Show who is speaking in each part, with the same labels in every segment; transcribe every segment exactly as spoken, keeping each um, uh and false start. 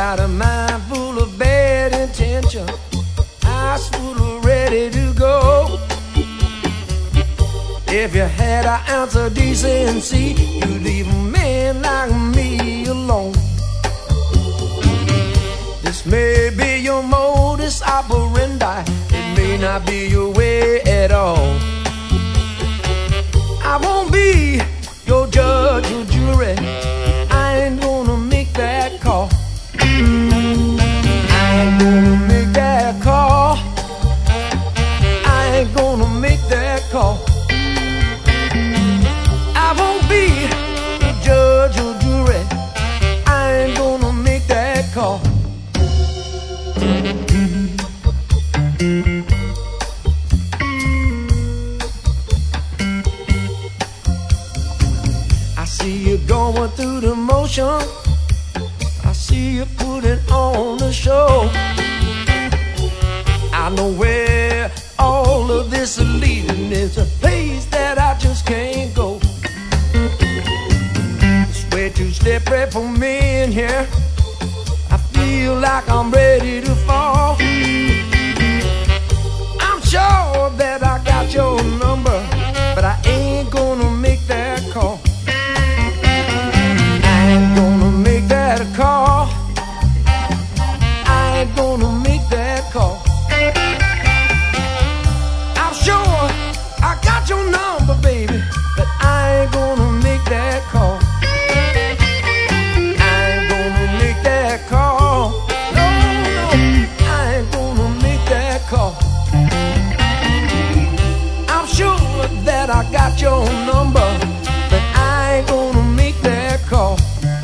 Speaker 1: got a mind full of bad intention, eyes full of ready to go. If you had an ounce of decency, you'd leave a man like me alone. This may be your modus operandi, it may not be your way at all. I won't be your judge or jury, I ain't gonna make that call. I ain't gonna make that call. I ain't gonna make that call. I won't be the judge or jury, I ain't gonna make that call. I see you going through the motion, I see you putting on the show. I know where all of this is leading, it's a place that I just can't go. It's way too slippery for me in here, I feel like I'm ready to fall. I'm sure that I got your number, but I ain't gonna make that call. I ain't gonna make that call. I ain't gonna make that call. I'm sure I got your number, baby, but I ain't gonna make that call. I ain't gonna make that call. No, no, I ain't gonna make that call. I'm sure that I got your number, but I ain't gonna make that call.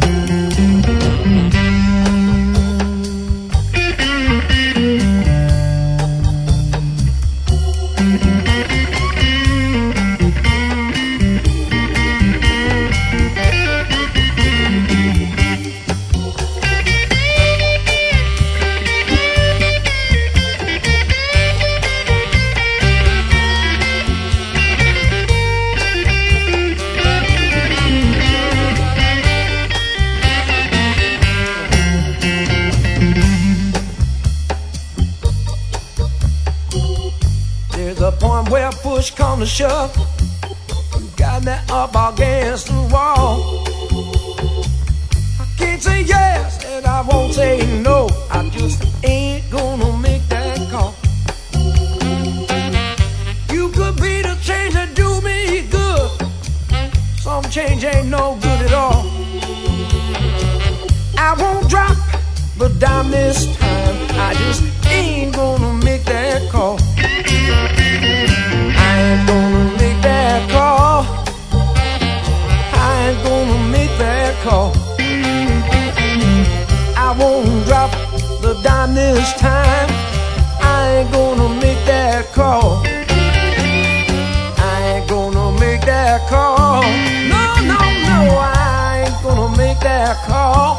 Speaker 1: There's a point where push come to shove, you got me up against the wall. I can't say yes and I won't say no, I just ain't gonna make that call. You could be the change that do me good, some change ain't no good at all. I won't drop the dime this time, I just ain't gonna make that call. I ain't gonna make that call. I ain't gonna make that call. I won't drop the dime this time, I ain't gonna make that call. I ain't gonna make that call. No, no, no, I ain't gonna make that call.